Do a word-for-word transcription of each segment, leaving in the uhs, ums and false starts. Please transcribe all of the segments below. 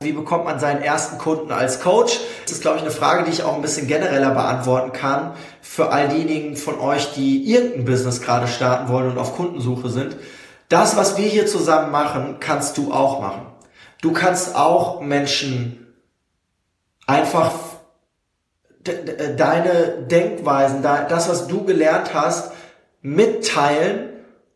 wie bekommt man seinen ersten Kunden als Coach? Das ist, glaube ich, eine Frage, die ich auch ein bisschen genereller beantworten kann für all diejenigen von euch, die irgendein Business gerade starten wollen und auf Kundensuche sind. Das, was wir hier zusammen machen, kannst du auch machen. Du kannst auch Menschen einfach deine Denkweisen, das, was du gelernt hast, mitteilen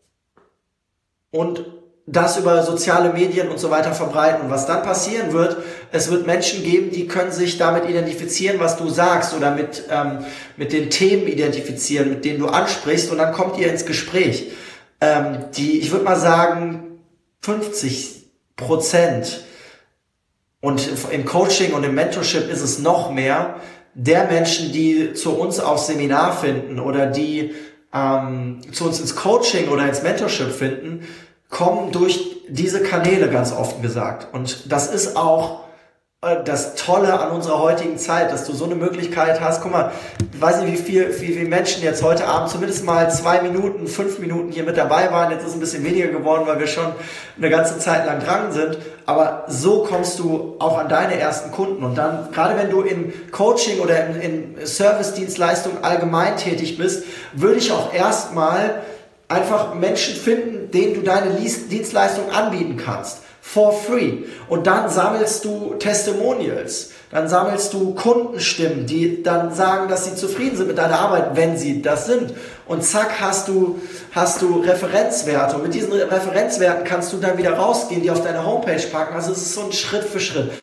und das über soziale Medien und so weiter verbreiten. Und was dann passieren wird, es wird Menschen geben, die können sich damit identifizieren, was du sagst, oder mit, ähm, mit den Themen identifizieren, mit denen du ansprichst, und dann kommt ihr ins Gespräch. Ähm, die, ich würde mal sagen, fünfzig Prozent, und im Coaching und im Mentorship ist es noch mehr, der Menschen, die zu uns aufs Seminar finden oder die ähm, zu uns ins Coaching oder ins Mentorship finden, kommen durch diese Kanäle, ganz offen gesagt. Und das ist auch äh, das Tolle an unserer heutigen Zeit, dass du so eine Möglichkeit hast. Guck mal, ich weiß nicht, wie viel, wie viele Menschen jetzt heute Abend zumindest mal zwei Minuten, fünf Minuten hier mit dabei waren. Jetzt ist es ein bisschen weniger geworden, weil wir schon eine ganze Zeit lang dran sind. Aber so kommst du auch an deine ersten Kunden. Und dann, gerade wenn du im Coaching oder in, in Service-Dienstleistung allgemein tätig bist, würde ich auch erstmal einfach Menschen finden, denen du deine Dienstleistung anbieten kannst. For free. Und dann sammelst du Testimonials. Dann sammelst du Kundenstimmen, die dann sagen, dass sie zufrieden sind mit deiner Arbeit, wenn sie das sind. Und zack, hast du, hast du Referenzwerte. Und mit diesen Referenzwerten kannst du dann wieder rausgehen, die auf deine Homepage packen. Also es ist so ein Schritt für Schritt.